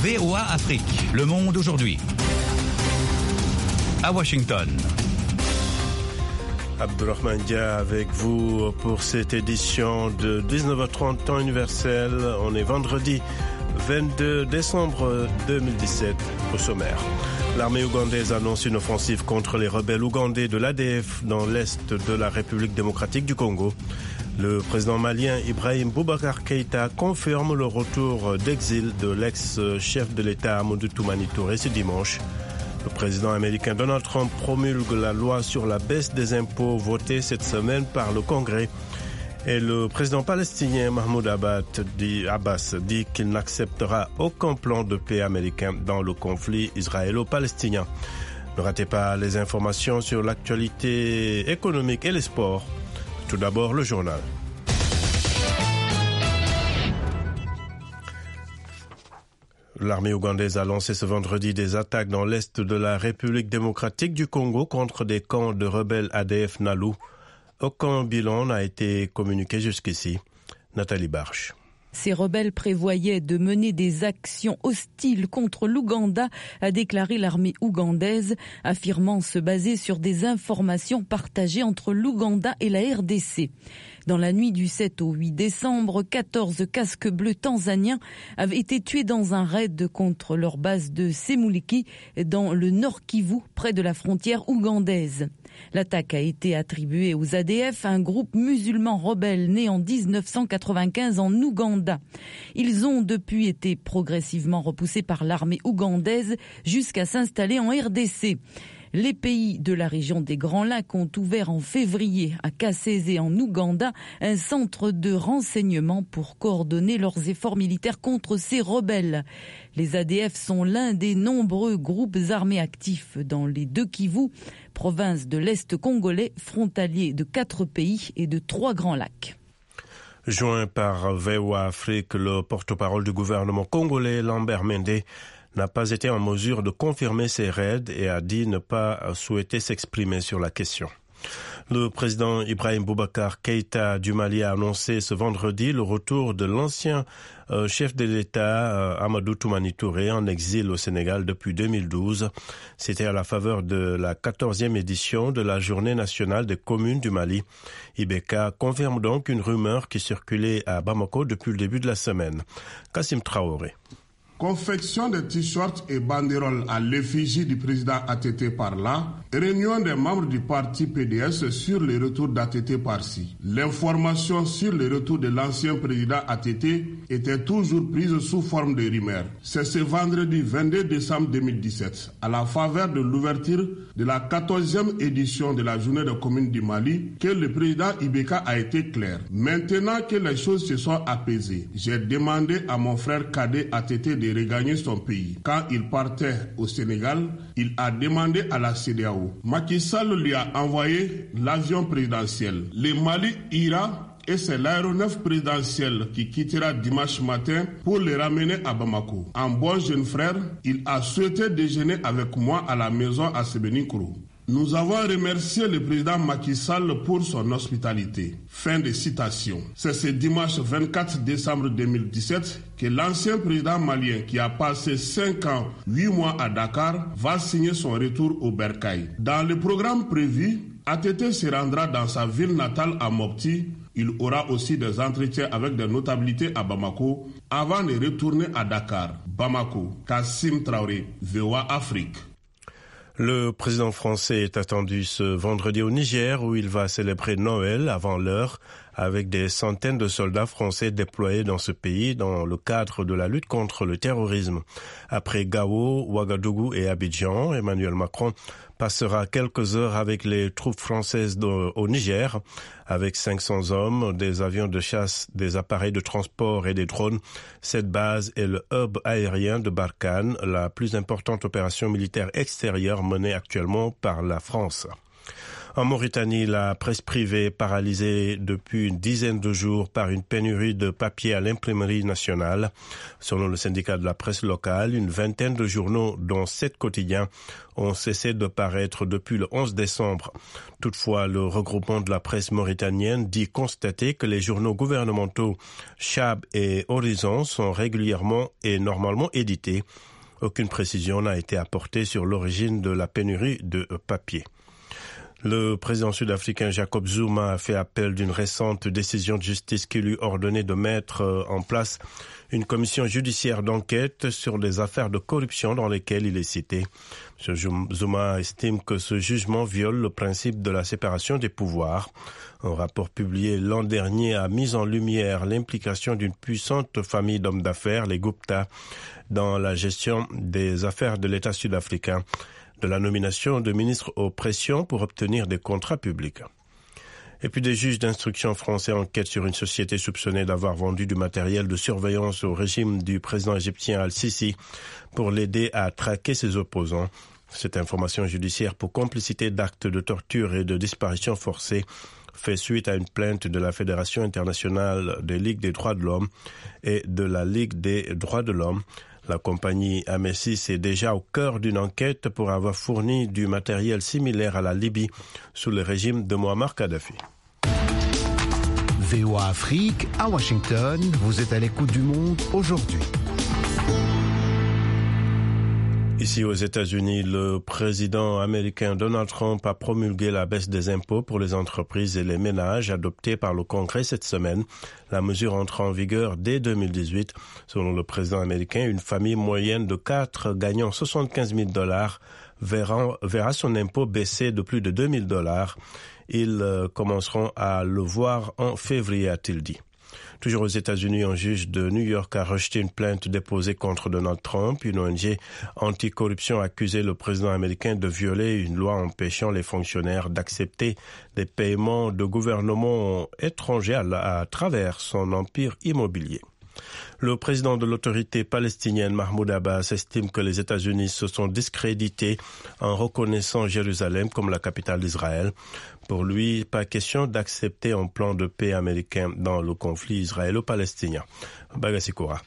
VOA Afrique, le monde aujourd'hui. À Washington. Abdurrahman Dia avec vous pour cette édition de 19h30 temps universel. On est vendredi 22 décembre 2017 au sommaire. L'armée ougandaise annonce une offensive contre les rebelles ougandais de l'ADF dans l'est de la République démocratique du Congo. Le président malien Ibrahim Boubacar Keïta confirme le retour d'exil de l'ex-chef de l'État Amadou Toumani Touré ce dimanche. Le président américain Donald Trump promulgue la loi sur la baisse des impôts votée cette semaine par le Congrès. Et le président palestinien Mahmoud Abbas dit qu'il n'acceptera aucun plan de paix américain dans le conflit israélo-palestinien. Ne ratez pas les informations sur l'actualité économique et les sports. Tout d'abord, le journal. L'armée ougandaise a lancé ce vendredi des attaques dans l'est de la République démocratique du Congo contre des camps de rebelles ADF Nalu. Aucun bilan n'a été communiqué jusqu'ici. Nathalie Barche. Ces rebelles prévoyaient de mener des actions hostiles contre l'Ouganda, a déclaré l'armée ougandaise, affirmant se baser sur des informations partagées entre l'Ouganda et la RDC. Dans la nuit du 7 au 8 décembre, 14 casques bleus tanzaniens avaient été tués dans un raid contre leur base de Semuliki, dans le Nord Kivu, près de la frontière ougandaise. L'attaque a été attribuée aux ADF, un groupe musulman rebelle né en 1995 en Ouganda. Ils ont depuis été progressivement repoussés par l'armée ougandaise jusqu'à s'installer en RDC. Les pays de la région des Grands Lacs ont ouvert en février à Kasese en Ouganda un centre de renseignement pour coordonner leurs efforts militaires contre ces rebelles. Les ADF sont l'un des nombreux groupes armés actifs dans les deux Kivu, province de l'Est congolais, frontalier de 4 pays et de 3 grands lacs. Joint par VOA Afrique, le porte-parole du gouvernement congolais, Lambert Mende, n'a pas été en mesure de confirmer ces raids et a dit ne pas souhaiter s'exprimer sur la question. Le président Ibrahim Boubacar Keïta du Mali a annoncé ce vendredi le retour de l'ancien chef de l'État Amadou Toumani Touré en exil au Sénégal depuis 2012. C'était à la faveur de la 14e édition de la Journée nationale des communes du Mali. Ibeka confirme donc une rumeur qui circulait à Bamako depuis le début de la semaine. Kassim Traoré. Confection de t-shirts et banderoles à l'effigie du président ATT par là, réunion des membres du parti PDS sur le retour d'ATT par-ci. L'information sur le retour de l'ancien président ATT était toujours prise sous forme de rumeurs. C'est ce vendredi 22 décembre 2017, à la faveur de l'ouverture de la 14e édition de la Journée des communes du Mali, que le président Ibeka a été clair. Maintenant que les choses se sont apaisées, j'ai demandé à mon frère cadet ATT de regagner son pays. Quand il partait au Sénégal, il a demandé à la CEDEAO. Macky Sall lui a envoyé l'avion présidentiel. Le Mali ira et c'est l'aéronef présidentiel qui quittera dimanche matin pour le ramener à Bamako. En bon jeune frère, il a souhaité déjeuner avec moi à la maison à Sebeninkuru. Nous avons remercié le président Macky Sall pour son hospitalité. Fin de citation. C'est ce dimanche 24 décembre 2017 que l'ancien président malien qui a passé 5 ans, 8 mois à Dakar va signer son retour au Bercail. Dans le programme prévu, ATT se rendra dans sa ville natale à Mopti. Il aura aussi des entretiens avec des notabilités à Bamako avant de retourner à Dakar. Bamako, Kassim Traoré, VOA Afrique. Le président français est attendu ce vendredi au Niger où il va célébrer Noël avant l'heure avec des centaines de soldats français déployés dans ce pays dans le cadre de la lutte contre le terrorisme. Après Gao, Ouagadougou et Abidjan, Emmanuel Macron passera quelques heures avec les troupes françaises au Niger, avec 500 hommes, des avions de chasse, des appareils de transport et des drones. Cette base est le hub aérien de Barkhane, la plus importante opération militaire extérieure menée actuellement par la France. En Mauritanie, la presse privée est paralysée depuis une dizaine de jours par une pénurie de papier à l'imprimerie nationale. Selon le syndicat de la presse locale, une vingtaine de journaux, dont 7 quotidiens, ont cessé de paraître depuis le 11 décembre. Toutefois, le regroupement de la presse mauritanienne dit constater que les journaux gouvernementaux Chab et Horizon sont régulièrement et normalement édités. Aucune précision n'a été apportée sur l'origine de la pénurie de papier. Le président sud-africain Jacob Zuma a fait appel d'une récente décision de justice qui lui ordonnait de mettre en place une commission judiciaire d'enquête sur des affaires de corruption dans lesquelles il est cité. M. Zuma estime que ce jugement viole le principe de la séparation des pouvoirs. Un rapport publié l'an dernier a mis en lumière l'implication d'une puissante famille d'hommes d'affaires, les Gupta, dans la gestion des affaires de l'État sud-africain, de la nomination de ministres aux pressions pour obtenir des contrats publics. Et puis des juges d'instruction français enquêtent sur une société soupçonnée d'avoir vendu du matériel de surveillance au régime du président égyptien Al-Sisi pour l'aider à traquer ses opposants. Cette information judiciaire pour complicité d'actes de torture et de disparition forcée fait suite à une plainte de la Fédération internationale des Ligues des droits de l'homme et de la Ligue des droits de l'homme. La compagnie Amesis est déjà au cœur d'une enquête pour avoir fourni du matériel similaire à la Libye sous le régime de Muammar Kadhafi. VOA Afrique, à Washington, vous êtes à l'écoute du monde aujourd'hui. Ici aux États-Unis, le président américain Donald Trump a promulgué la baisse des impôts pour les entreprises et les ménages adoptée par le Congrès cette semaine. La mesure entre en vigueur dès 2018. Selon le président américain, une famille moyenne de 4 gagnant $75,000 verra son impôt baisser de plus de $2,000. Ils commenceront à le voir en février, a-t-il dit. Toujours aux États-Unis, un juge de New York a rejeté une plainte déposée contre Donald Trump. Une ONG anticorruption a accusé le président américain de violer une loi empêchant les fonctionnaires d'accepter des paiements de gouvernements étrangers à travers son empire immobilier. Le président de l'autorité palestinienne Mahmoud Abbas estime que les États-Unis se sont discrédités en reconnaissant Jérusalem comme la capitale d'Israël. Pour lui, pas question d'accepter un plan de paix américain dans le conflit israélo-palestinien. Bagassi Koura.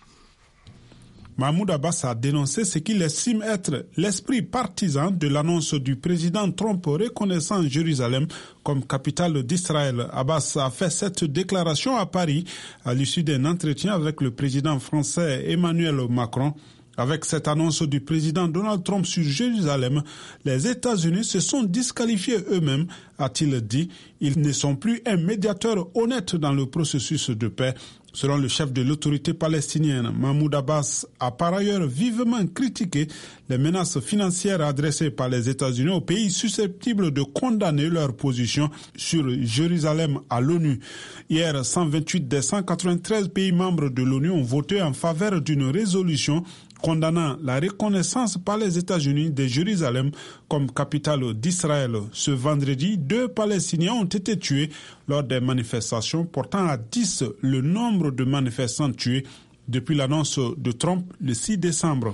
Mahmoud Abbas a dénoncé ce qu'il estime être l'esprit partisan de l'annonce du président Trump reconnaissant Jérusalem comme capitale d'Israël. Abbas a fait cette déclaration à Paris à l'issue d'un entretien avec le président français Emmanuel Macron. Avec cette annonce du président Donald Trump sur Jérusalem, les États-Unis se sont disqualifiés eux-mêmes, a-t-il dit. Ils ne sont plus un médiateur honnête dans le processus de paix. Selon le chef de l'autorité palestinienne, Mahmoud Abbas a par ailleurs vivement critiqué les menaces financières adressées par les États-Unis aux pays susceptibles de condamner leur position sur Jérusalem à l'ONU. Hier, 128 des 193 pays membres de l'ONU ont voté en faveur d'une résolution condamnant la reconnaissance par les États-Unis de Jérusalem comme capitale d'Israël. Ce vendredi, 2 Palestiniens ont été tués lors des manifestations, portant à 10 le nombre de manifestants tués depuis l'annonce de Trump le 6 décembre.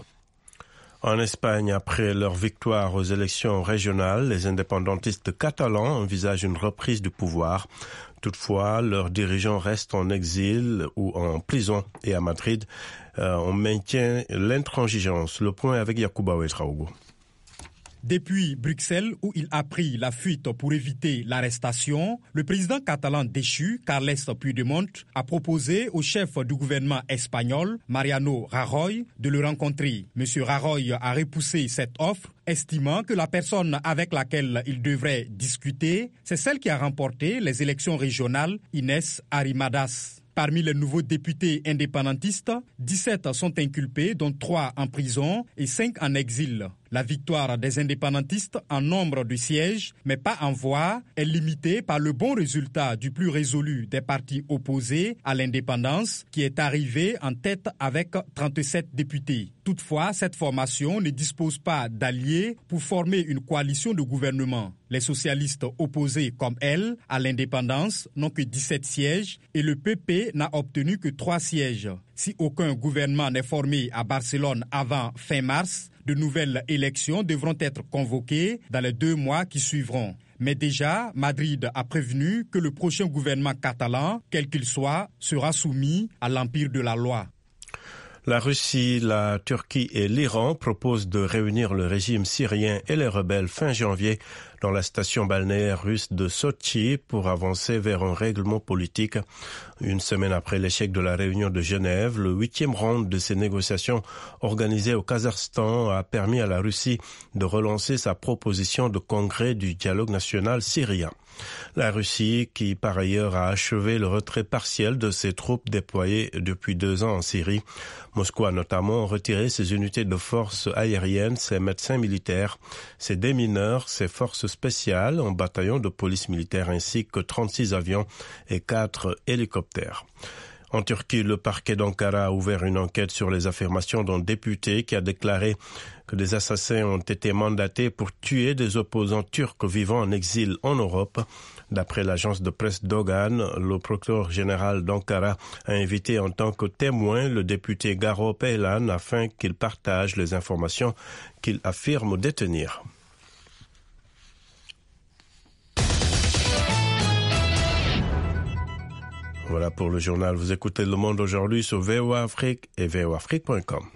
En Espagne, après leur victoire aux élections régionales, les indépendantistes catalans envisagent une reprise du pouvoir. Toutefois, leurs dirigeants restent en exil ou en prison. Et à Madrid, on maintient l'intransigeance. Le point avec Yacouba Ouedraogo. Depuis Bruxelles, où il a pris la fuite pour éviter l'arrestation, le président catalan déchu, Carles Puigdemont, a proposé au chef du gouvernement espagnol, Mariano Rajoy, de le rencontrer. M. Rajoy a repoussé cette offre, estimant que la personne avec laquelle il devrait discuter, c'est celle qui a remporté les élections régionales, Inés Arrimadas. Parmi les nouveaux députés indépendantistes, 17 sont inculpés, dont 3 en prison et 5 en exil. La victoire des indépendantistes en nombre de sièges, mais pas en voix, est limitée par le bon résultat du plus résolu des partis opposés à l'indépendance, qui est arrivé en tête avec 37 députés. Toutefois, cette formation ne dispose pas d'alliés pour former une coalition de gouvernement. Les socialistes opposés comme elle à l'indépendance n'ont que 17 sièges et le PP n'a obtenu que 3 sièges. Si aucun gouvernement n'est formé à Barcelone avant fin mars, de nouvelles élections devront être convoquées dans les 2 mois qui suivront. Mais déjà, Madrid a prévenu que le prochain gouvernement catalan, quel qu'il soit, sera soumis à l'empire de la loi. La Russie, la Turquie et l'Iran proposent de réunir le régime syrien et les rebelles fin janvier dans la station balnéaire russe de Sotchi pour avancer vers un règlement politique. Une semaine après l'échec de la réunion de Genève, le 8e round de ces négociations organisées au Kazakhstan a permis à la Russie de relancer sa proposition de congrès du dialogue national syrien. La Russie, qui par ailleurs a achevé le retrait partiel de ses troupes déployées depuis 2 ans en Syrie. Moscou a notamment retiré ses unités de forces aériennes, ses médecins militaires, ses démineurs, ses forces spéciales, un bataillon de police militaire ainsi que 36 avions et 4 hélicoptères. En Turquie, le parquet d'Ankara a ouvert une enquête sur les affirmations d'un député qui a déclaré que des assassins ont été mandatés pour tuer des opposants turcs vivant en exil en Europe. D'après l'agence de presse Dogan, le procureur général d'Ankara a invité en tant que témoin le député Garo Peylan afin qu'il partage les informations qu'il affirme détenir. Voilà pour le journal. Vous écoutez Le Monde aujourd'hui sur VOA Afrique et voaafrique.com.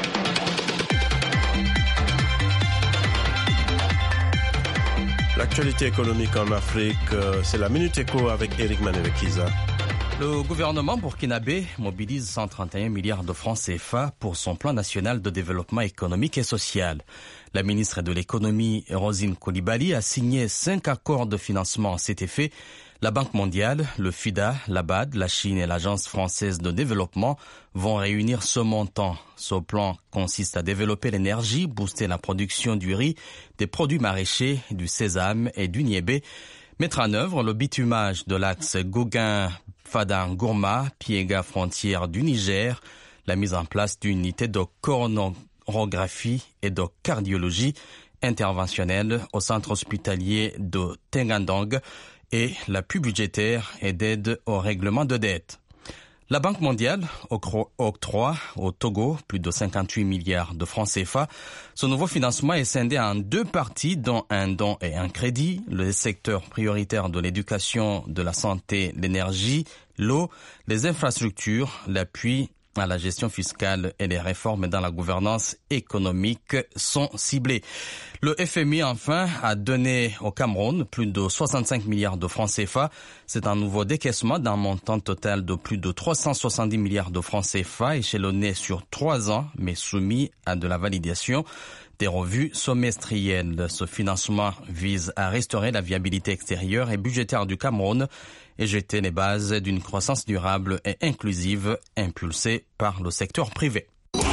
L'actualité économique en Afrique, c'est la Minute Éco avec Eric Manevekiza. Le gouvernement burkinabé mobilise 131 milliards de francs CFA pour son plan national de développement économique et social. La ministre de l'économie, Rosine Coulibaly, a signé 5 accords de financement à cet effet. La Banque mondiale, le FIDA, la BAD, la Chine et l'Agence française de développement vont réunir ce montant. Ce plan consiste à développer l'énergie, booster la production du riz, des produits maraîchers, du sésame et du niébé, mettre en œuvre le bitumage de l'axe Gouguin-Fadin-Gourma, Piéga-Frontière du Niger, la mise en place d'unités de coronarographie et de cardiologie interventionnelle au centre hospitalier de Tengandong, et l'appui budgétaire et d'aide au règlement de dette. La Banque mondiale octroie au Togo plus de 58 milliards de francs CFA. Ce nouveau financement est scindé en 2 parties, dont un don et un crédit. Le secteur prioritaire de l'éducation, de la santé, l'énergie, l'eau, les infrastructures, l'appui à la gestion fiscale et les réformes dans la gouvernance économique sont ciblées. Le FMI, enfin, a donné au Cameroun plus de 65 milliards de francs CFA. C'est un nouveau décaissement d'un montant total de plus de 370 milliards de francs CFA échelonné sur 3 ans, mais soumis à de la validation des revues semestrielles. Ce financement vise à restaurer la viabilité extérieure et budgétaire du Cameroun et jeter les bases d'une croissance durable et inclusive impulsée par le secteur privé.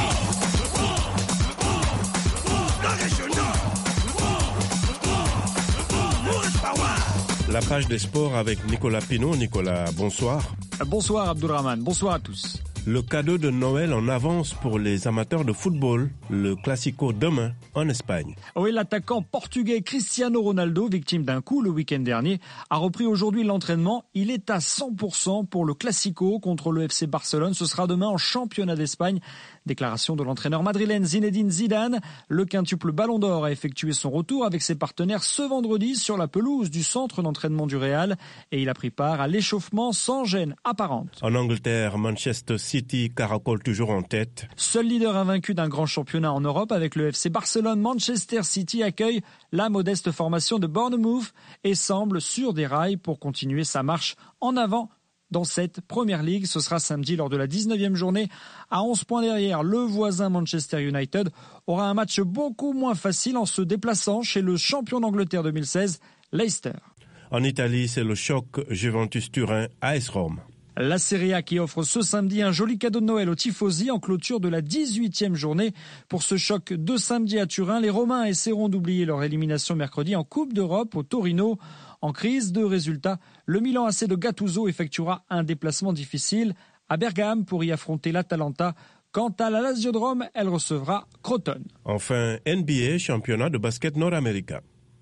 La page des sports avec Nicolas Pinault. Nicolas, bonsoir. Bonsoir Abdourahmane, bonsoir à tous. Le cadeau de Noël en avance pour les amateurs de football, le Classico demain en Espagne. Oui, l'attaquant portugais Cristiano Ronaldo, victime d'un coup le week-end dernier, a repris aujourd'hui l'entraînement. Il est à 100% pour le Classico contre le FC Barcelone. Ce sera demain en championnat d'Espagne. Déclaration de l'entraîneur madrilène Zinedine Zidane. Le quintuple Ballon d'Or a effectué son retour avec ses partenaires ce vendredi sur la pelouse du centre d'entraînement du Real et il a pris part à l'échauffement sans gêne apparente. En Angleterre, Manchester City caracole toujours en tête. Seul leader invaincu d'un grand championnat en Europe avec le FC Barcelone, Manchester City accueille la modeste formation de Bournemouth et semble sur des rails pour continuer sa marche en avant dans cette première ligue. Ce sera samedi lors de la 19e journée. À 11 points derrière, le voisin Manchester United aura un match beaucoup moins facile en se déplaçant chez le champion d'Angleterre 2016, Leicester. En Italie, c'est le choc Juventus-Turin AS Rome. La Serie A qui offre ce samedi un joli cadeau de Noël aux tifosi en clôture de la 18e journée. Pour ce choc de samedi à Turin, les Romains essaieront d'oublier leur élimination mercredi en Coupe d'Europe au Torino. En crise de résultats, le Milan AC de Gattuso effectuera un déplacement difficile à Bergame pour y affronter l'Atalanta. Quant à la Lazio de Rome, elle recevra Crotone. Enfin, NBA, championnat de basket nord-américain.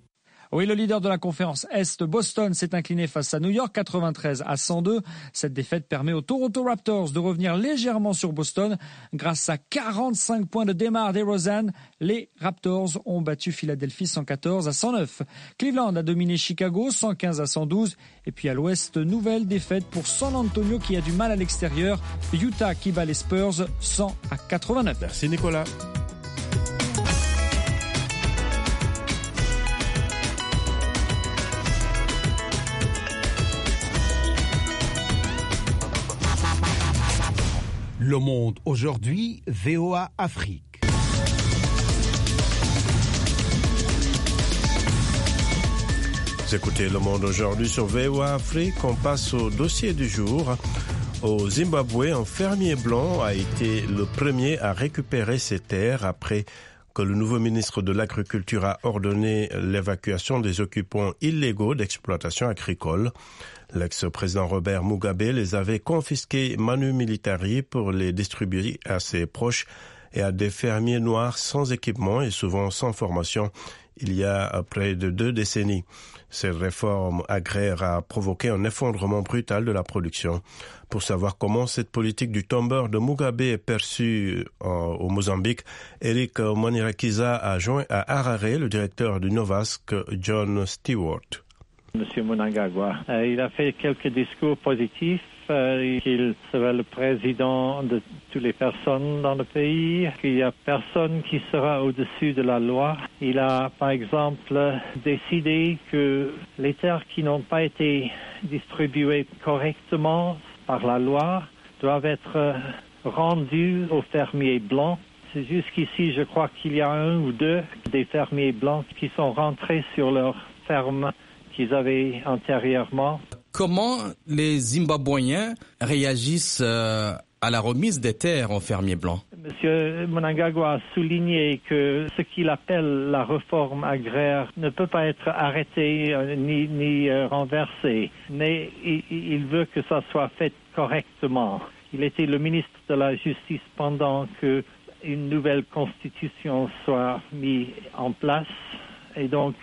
Oui, le leader de la conférence Est, Boston, s'est incliné face à New York, 93-102. Cette défaite permet aux Toronto Raptors de revenir légèrement sur Boston. Grâce à 45 points de DeMar DeRozan, les Raptors ont battu Philadelphie 114-109. Cleveland a dominé Chicago 115-112. Et puis à l'Ouest, nouvelle défaite pour San Antonio qui a du mal à l'extérieur. Utah qui bat les Spurs 100-89. Merci Nicolas. Le Monde aujourd'hui, VOA Afrique. Vous écoutez Le Monde aujourd'hui sur VOA Afrique. On passe au dossier du jour. Au Zimbabwe, un fermier blanc a été le premier à récupérer ses terres après que le nouveau ministre de l'Agriculture a ordonné l'évacuation des occupants illégaux d'exploitation agricole. L'ex-président Robert Mugabe les avait confisqués manu militari pour les distribuer à ses proches et à des fermiers noirs sans équipement et souvent sans formation il y a près de 2 décennies. Cette réforme agraire a provoqué un effondrement brutal de la production. Pour savoir comment cette politique du tombeur de Mugabe est perçue au Mozambique, Eric Manirakiza a joint à Harare le directeur du Novasc, John Stewart. Monsieur Mnangagwa, il a fait quelques discours positifs, qu'il sera le président de toutes les personnes dans le pays, qu'il n'y a personne qui sera au-dessus de la loi. Il a, par exemple, décidé que les terres qui n'ont pas été distribuées correctement par la loi doivent être rendues aux fermiers blancs. C'est jusqu'ici, je crois qu'il y a 1 ou 2 des fermiers blancs qui sont rentrés sur leur ferme qu'ils avaient antérieurement. Comment les Zimbabwéens réagissent à la remise des terres aux fermiers blancs? Monsieur Mnangagwa a souligné que ce qu'il appelle la réforme agraire ne peut pas être arrêté ni renversé, mais il veut que ça soit fait correctement. Il était le ministre de la Justice pendant que une nouvelle constitution soit mise en place et donc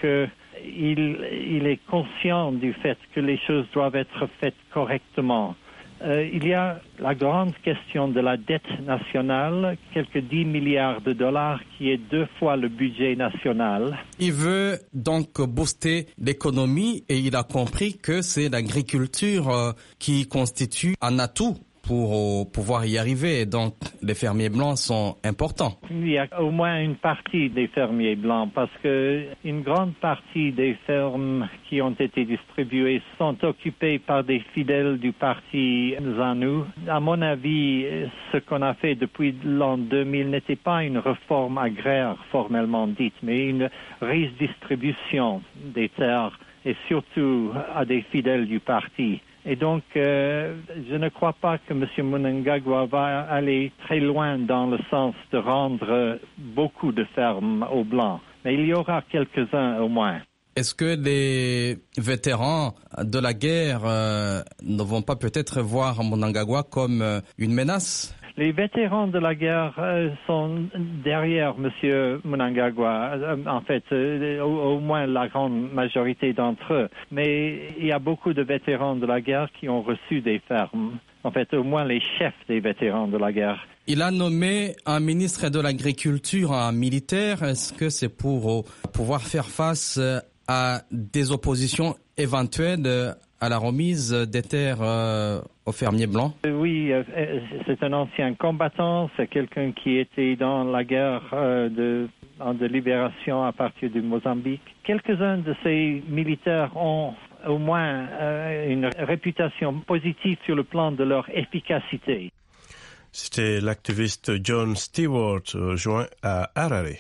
il est conscient du fait que les choses doivent être faites correctement. Il y a la grande question de la dette nationale, quelques 10 milliards de dollars, qui est 2 fois le budget national. Il veut donc booster l'économie et il a compris que c'est l'agriculture qui constitue un atout pour pouvoir y arriver. Donc, les fermiers blancs sont importants. Il y a au moins une partie des fermiers blancs parce que une grande partie des fermes qui ont été distribuées sont occupées par des fidèles du parti ZANU. À mon avis, ce qu'on a fait depuis l'an 2000 n'était pas une réforme agraire formellement dite, mais une redistribution des terres et surtout à des fidèles du parti. Et donc, je ne crois pas que M. Mnangagwa va aller très loin dans le sens de rendre beaucoup de fermes aux Blancs. Mais il y aura quelques-uns au moins. Est-ce que les vétérans de la guerre ne vont pas peut-être voir Mnangagwa comme une menace? Les vétérans de la guerre sont derrière M. Mnangagwa, en fait, au moins la grande majorité d'entre eux. Mais il y a beaucoup de vétérans de la guerre qui ont reçu des fermes. En fait, au moins les chefs des vétérans de la guerre. Il a nommé un ministre de l'Agriculture, un militaire. Est-ce que c'est pour pouvoir faire face à des oppositions éventuelles à la remise des terres aux fermiers blancs? Oui, c'est un ancien combattant, c'est quelqu'un qui était dans la guerre de libération à partir du Mozambique. Quelques-uns de ces militaires ont au moins une réputation positive sur le plan de leur efficacité. C'était l'activiste John Stewart, joint à Harare.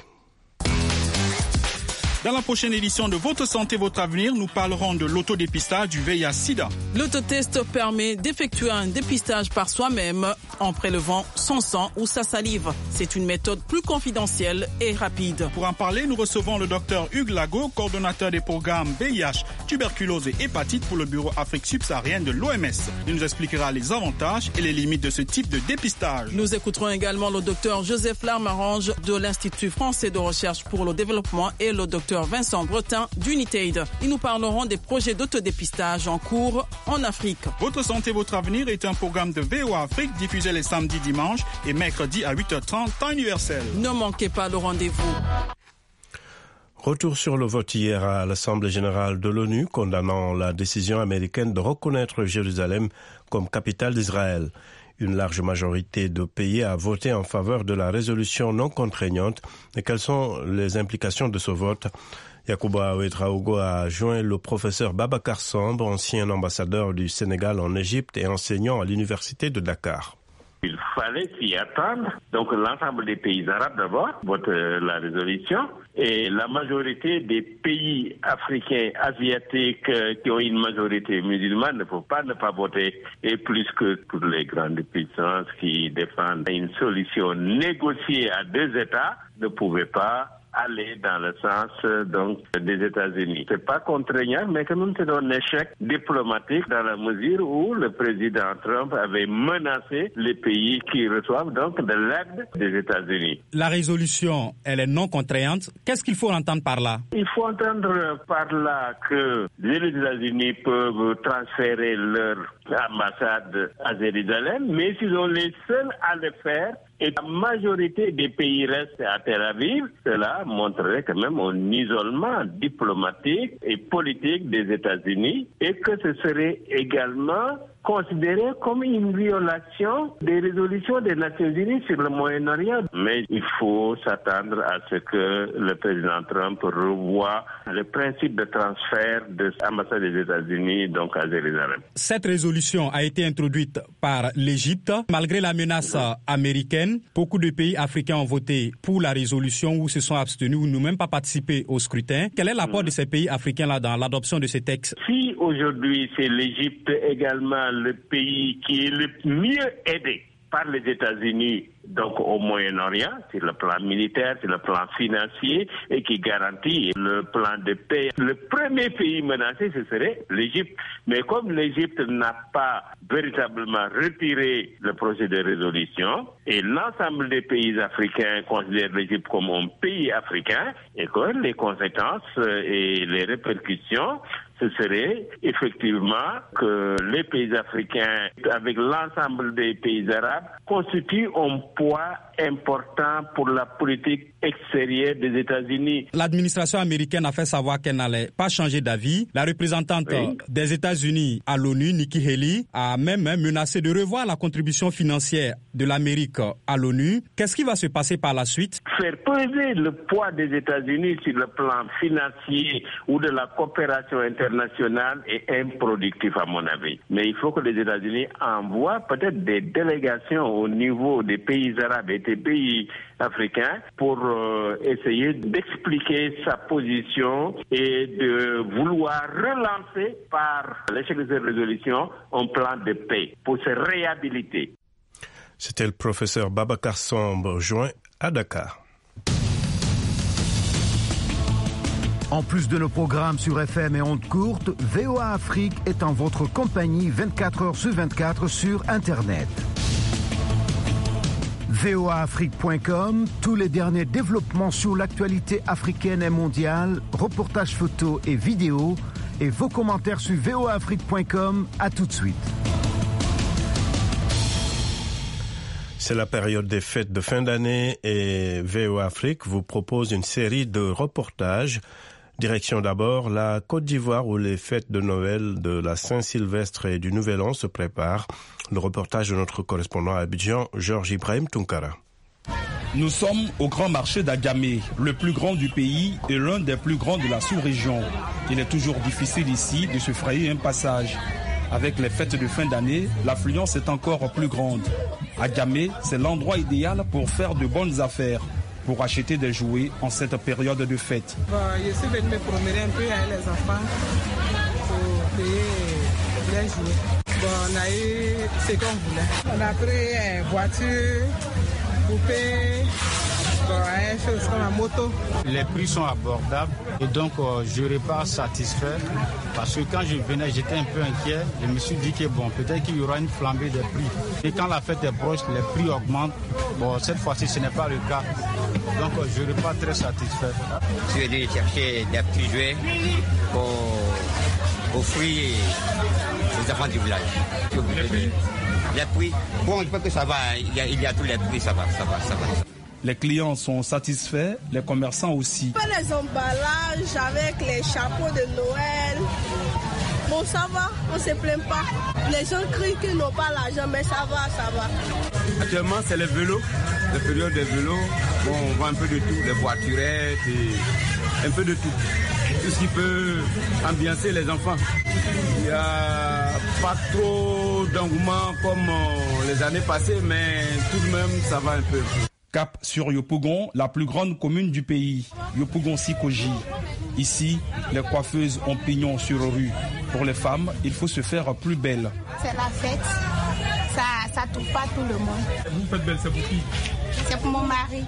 Dans la prochaine édition de Votre Santé, Votre Avenir, nous parlerons de l'autodépistage du VIH-Sida. L'autotest permet d'effectuer un dépistage par soi-même en prélevant son sang ou sa salive. C'est une méthode plus confidentielle et rapide. Pour en parler, nous recevons le docteur Hugues Lago, coordonnateur des programmes VIH, tuberculose et hépatite pour le bureau Afrique subsaharienne de l'OMS. Il nous expliquera les avantages et les limites de ce type de dépistage. Nous écouterons également le docteur Joseph Larmarange de l'Institut français de recherche pour le développement et le docteur Dr Vincent Bretin d'Unitaid. Ils nous parleront des projets d'autodépistage en cours en Afrique. Votre santé, votre avenir est un programme de VOA Afrique diffusé les samedis, dimanches et mercredis à 8h30, temps universel. Ne manquez pas le rendez-vous. Retour sur le vote hier à l'Assemblée générale de l'ONU condamnant la décision américaine de reconnaître Jérusalem comme capitale d'Israël. Une large majorité de pays a voté en faveur de la résolution non contraignante. Et quelles sont les implications de ce vote? Yacouba Ouedraogo a joint le professeur Babacar Samb, ancien ambassadeur du Sénégal en Égypte et enseignant à l'université de Dakar. Il fallait s'y attendre. Donc l'ensemble des pays arabes d'abord votent la résolution et la majorité des pays africains, asiatiques qui ont une majorité musulmane ne faut pas ne pas voter. Et plus que toutes les grandes puissances qui défendent une solution négociée à 2 États ne pouvaient pas aller dans le sens donc des États-Unis. C'est pas contraignant, mais quand même c'est un échec diplomatique dans la mesure où le président Trump avait menacé les pays qui reçoivent donc de l'aide des États-Unis. La résolution, elle est non contraignante. Qu'est-ce qu'il faut entendre par là? Il faut entendre par là que les États-Unis peuvent transférer leur ambassade à Jérusalem, mais s'ils sont les seuls à le faire, et la majorité des pays restent à Tel Aviv, cela montrerait quand même un isolement diplomatique et politique des États-Unis et que ce serait également considéré comme une violation des résolutions des Nations Unies sur le Moyen-Orient. Mais il faut s'attendre à ce que le président Trump revoie le principe de transfert de l'ambassade des États-Unis donc à Jérusalem. Cette résolution a été introduite par l'Égypte. Malgré la menace américaine, beaucoup de pays africains ont voté pour la résolution ou se sont abstenus ou n'ont même pas participé au scrutin. Quel est l'apport de ces pays africains-là dans l'adoption de ces textes? Si aujourd'hui c'est l'Égypte également le pays qui est le mieux aidé par les États-Unis, donc au Moyen-Orient, sur le plan militaire, sur le plan financier, et qui garantit le plan de paix. Le premier pays menacé, ce serait l'Égypte. Mais comme l'Égypte n'a pas véritablement retiré le projet de résolution, et l'ensemble des pays africains considèrent l'Égypte comme un pays africain, et que les conséquences et les répercussions, ce serait effectivement que les pays africains, avec l'ensemble des pays arabes, constituent un poids important pour la politique extérieure des États-Unis. L'administration américaine a fait savoir qu'elle n'allait pas changer d'avis. La représentante des États-Unis à l'ONU, Nikki Haley, a même menacé de revoir la contribution financière de l'Amérique à l'ONU. Qu'est-ce qui va se passer par la suite? Faire peser le poids des États-Unis sur le plan financier ou de la coopération internationale est improductif à mon avis. Mais il faut que les États-Unis envoient peut-être des délégations au niveau des pays arabes et des pays africains pour essayer d'expliquer sa position et de vouloir relancer par l'échec de cette résolution un plan de paix pour se réhabiliter. C'était le professeur Babacar Samb, joint à Dakar. En plus de nos programmes sur FM et ondes courtes, VOA Afrique est en votre compagnie 24 heures sur 24 sur Internet. voaafrique.com, tous les derniers développements sur l'actualité africaine et mondiale, reportages photos et vidéos, et vos commentaires sur voaafrique.com. À tout de suite. C'est la période des fêtes de fin d'année et VOA Afrique vous propose une série de reportages. Direction d'abord la Côte d'Ivoire où les fêtes de Noël, de la Saint-Sylvestre et du Nouvel An se préparent. Le reportage de notre correspondant à Abidjan, Georges Ibrahim Tunkara. Nous sommes au grand marché d'Agamé, le plus grand du pays et l'un des plus grands de la sous-région. Il est toujours difficile ici de se frayer un passage. Avec les fêtes de fin d'année, l'affluence est encore plus grande. Agamé, c'est l'endroit idéal pour faire de bonnes affaires, pour acheter des jouets en cette période de fête. Je suis venu me promener un peu avec les enfants pour payer les jouets. On a eu ce qu'on voulait. On a pris une voiture, poupée, une chose comme la moto. Les prix sont abordables et donc je repars satisfait parce que quand je venais, j'étais un peu inquiet. Je me suis dit que bon, peut-être qu'il y aura une flambée des prix. Et quand la fête est proche, les prix augmentent. Bon, cette fois-ci, ce n'est pas le cas. Donc je ne suis pas très satisfait. Je suis venu chercher des petits jouets pour offrir aux enfants du village. Les prix, bon, je pense que ça va, il y a tous les prix, ça va. Les clients sont satisfaits, les commerçants aussi. On fait les emballages avec les chapeaux de Noël. Bon, ça va, on ne se plaint pas. Les gens crient qu'ils n'ont pas l'argent, mais ça va. Actuellement, c'est les vélos, la période des vélos. Bon, on voit un peu de tout, les voiturettes et un peu de tout. Tout ce qui peut ambiancer les enfants. Il n'y a pas trop d'engouement comme les années passées, mais tout de même, ça va un peu. Cap sur Yopougon, la plus grande commune du pays, Yopougon-Sikoji. Ici, les coiffeuses ont pignon sur rue. Pour les femmes, il faut se faire plus belle. C'est la fête, ça ne touche pas tout le monde. Vous faites belle, c'est pour qui? C'est pour mon mari.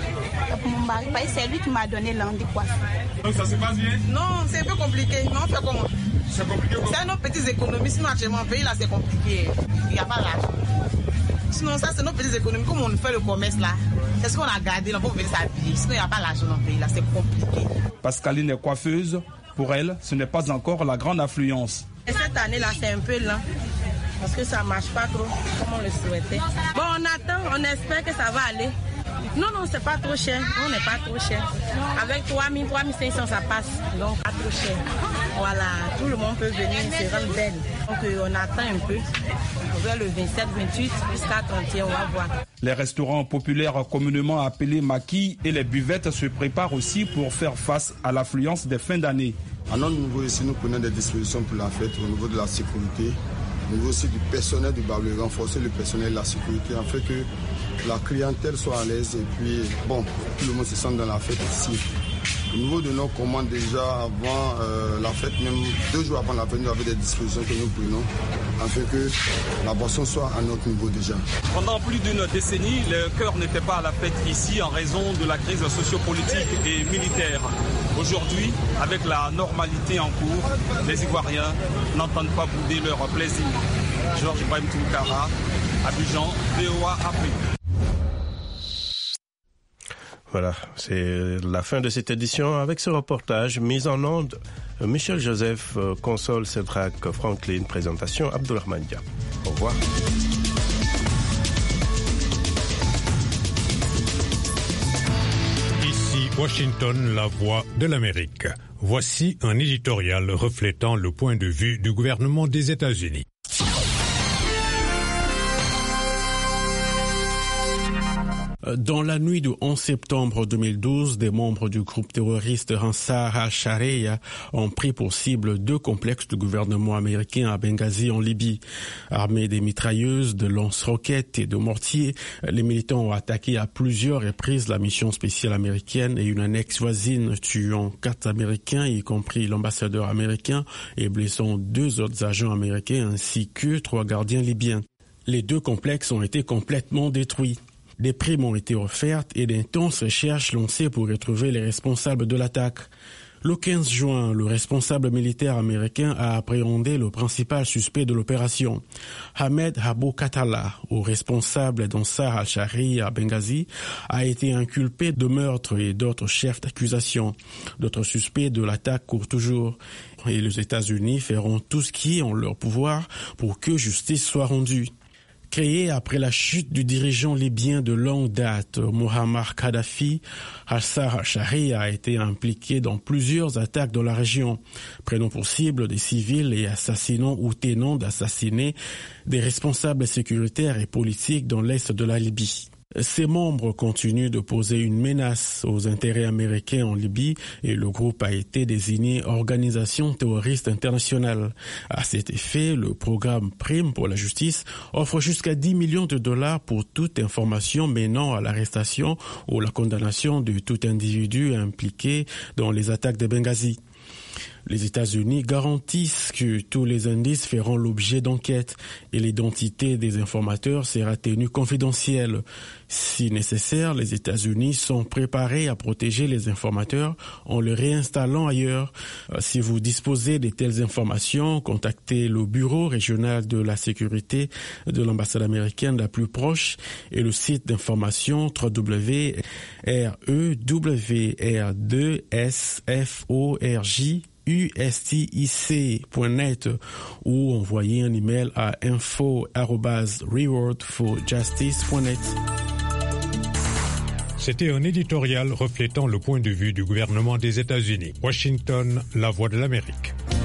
Parce que c'est lui qui m'a donné l'envie de coiffer. Donc ça se passe bien? Non, c'est un peu compliqué. Mais on fait comment? C'est compliqué comment? C'est nos petites économies. Sinon, actuellement, le pays là, c'est compliqué. Il n'y a pas l'argent. Sinon, ça, c'est nos petites économies. Comme on fait le commerce là, c'est ce qu'on a gardé là pour venir s'habiller. Sinon, il n'y a pas l'argent dans le pays là, c'est compliqué. Pascaline est coiffeuse. Pour elle, ce n'est pas encore la grande affluence. Et cette année là, c'est un peu lent. Parce que ça ne marche pas trop comme on le souhaitait. Bon, on attend, on espère que ça va aller. Non, c'est pas trop cher. On n'est pas trop cher. Avec 3 000, 3 500, ça passe. Donc, pas trop cher. Voilà, tout le monde peut venir se rendre belle. Donc, on attend un peu. Vers le 27, 28, jusqu'à 31, on va voir. Les restaurants populaires communément appelés maquis et les buvettes se préparent aussi pour faire face à l'affluence des fins d'année. À notre niveau ici, nous prenons des dispositions pour la fête au niveau de la sécurité, au niveau aussi du personnel du bar, renforcer le personnel de la sécurité, afin que la clientèle soit à l'aise et puis, bon, tout le monde se sente dans la fête ici. Au niveau de nos commandes, déjà avant la fête, même 2 jours avant la fête, nous avons des dispositions que nous prenons afin que la boisson soit à notre niveau déjà. Pendant plus d'une décennie, le cœur n'était pas à la fête ici en raison de la crise sociopolitique et militaire. Aujourd'hui, avec la normalité en cours, les Ivoiriens n'entendent pas bouder leur plaisir. Georges Ibrahim Toukara, Abidjan, VOA Afrique. Voilà, c'est la fin de cette édition avec ce reportage mis en onde. Michel Joseph, console Cédrac Franklin, présentation Abdourahmane Dia. Au revoir. Ici Washington, la voix de l'Amérique. Voici un éditorial reflétant le point de vue du gouvernement des États-Unis. Dans la nuit du 11 septembre 2012, des membres du groupe terroriste Ansar al-Sharia ont pris pour cible 2 complexes du gouvernement américain à Benghazi en Libye. Armés des mitrailleuses, de lance-roquettes et de mortiers, les militants ont attaqué à plusieurs reprises la mission spéciale américaine et une annexe voisine, tuant 4 Américains, y compris l'ambassadeur américain, et blessant 2 autres agents américains ainsi que 3 gardiens libyens. Les 2 complexes ont été complètement détruits. Des primes ont été offertes et d'intenses recherches lancées pour retrouver les responsables de l'attaque. Le 15 juin, le responsable militaire américain a appréhendé le principal suspect de l'opération. Ahmed Abou Katala, au responsable d'Ansar al-Sharia à Benghazi, a été inculpé de meurtre et d'autres chefs d'accusation. D'autres suspects de l'attaque courent toujours. Et les États-Unis feront tout ce qui est en leur pouvoir pour que justice soit rendue. Créé après la chute du dirigeant libyen de longue date, Muammar Kadhafi, Ansar al-Sharia a été impliqué dans plusieurs attaques dans la région, prenant pour cible des civils et assassinant ou tenant d'assassiner des responsables sécuritaires et politiques dans l'est de la Libye. Ses membres continuent de poser une menace aux intérêts américains en Libye et le groupe a été désigné organisation terroriste internationale. À cet effet, le programme Prime pour la justice offre jusqu'à $10 millions pour toute information menant à l'arrestation ou la condamnation de tout individu impliqué dans les attaques de Benghazi. Les États-Unis garantissent que tous les indices feront l'objet d'enquêtes et l'identité des informateurs sera tenue confidentielle. Si nécessaire, les États-Unis sont préparés à protéger les informateurs en les réinstallant ailleurs. Si vous disposez de telles informations, contactez le bureau régional de la sécurité de l'ambassade américaine la plus proche et le site d'information www.rewrsforj.ustic.net ou envoyer un email à info@rewardforjustice.net. C'était un éditorial reflétant le point de vue du gouvernement des États-Unis. Washington, la voix de l'Amérique.